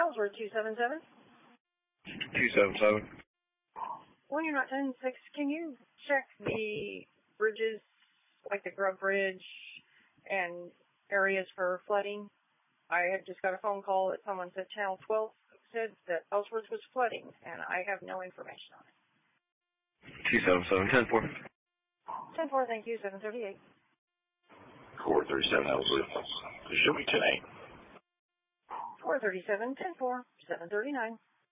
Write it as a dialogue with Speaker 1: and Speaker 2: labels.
Speaker 1: Ellsworth 277.
Speaker 2: 277.
Speaker 1: When you're not 10-6, can you check the bridges, like the Grub Bridge and areas for flooding? I had just got a phone call that someone said Channel 12 said that Ellsworth was flooding, and I have no information on it.
Speaker 2: 277, 10-4.
Speaker 1: 10-4, thank you, 738.
Speaker 3: 437 Ellsworth. Show me 10-8.
Speaker 1: 437, 10-4, 739.